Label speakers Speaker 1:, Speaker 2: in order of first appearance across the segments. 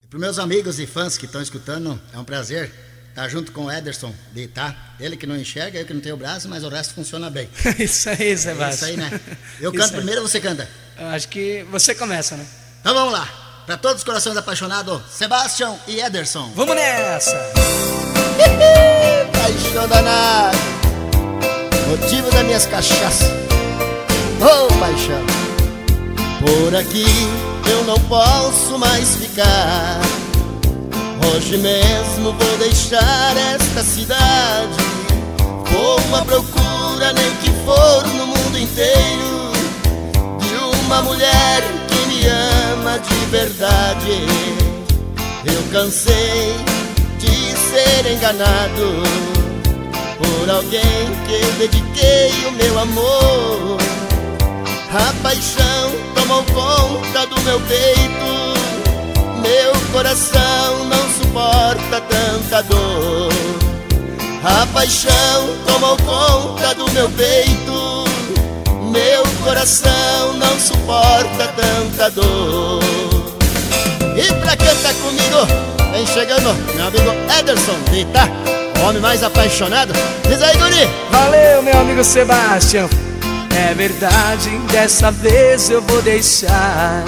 Speaker 1: Para meus amigos e fãs que estão escutando, é um prazer estar junto com o Ederson de Itá. Ele que não enxerga, eu que não tenho braço, mas o resto funciona bem.
Speaker 2: Isso aí, Sebastião.
Speaker 1: É isso aí, né? Eu canto primeiro ou você canta?
Speaker 2: Eu acho que você começa, né?
Speaker 1: Então vamos lá. Para todos os corações apaixonados, Sebastião e Ederson.
Speaker 2: Vamos nessa!
Speaker 1: Paixão danada, motivo das minhas cachaças. Oh, paixão. Por aqui eu não posso mais ficar. Hoje mesmo vou deixar esta cidade. Vou à procura, nem que for no mundo inteiro, de uma mulher que me ama de verdade. Eu cansei de ser enganado por alguém que eu dediquei o meu amor. A paixão tomou conta do meu peito, meu coração não suporta tanta dor. A paixão tomou conta do meu peito, meu coração não suporta tanta dor. E pra cantar comigo, vem chegando meu amigo Ederson de Itá, o homem mais apaixonado. Diz aí, guri!
Speaker 2: Valeu, meu amigo Sebastião. É verdade, dessa vez eu vou deixar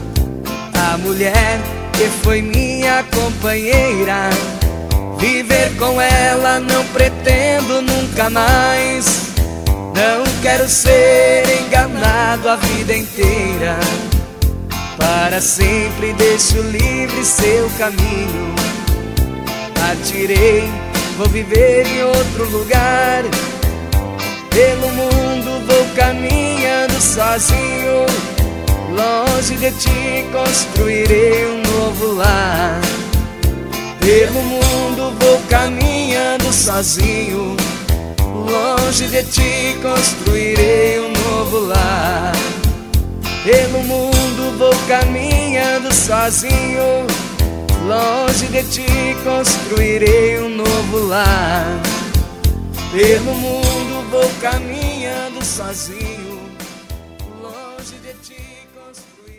Speaker 2: a mulher que foi minha companheira. Viver com ela não pretendo nunca mais. Não quero ser enganado a vida inteira. Para sempre deixo livre seu caminho. Partirei, vou viver em outro lugar. Pelo mundo vou caminhando sozinho. Longe de ti construirei um novo lar. Pelo mundo vou caminhando sozinho. Longe de ti construirei um novo lar. Pelo mundo vou caminhando sozinho. Longe de ti construirei um novo lar. Pelo mundo vou caminhando sozinho. Longe de ti construirei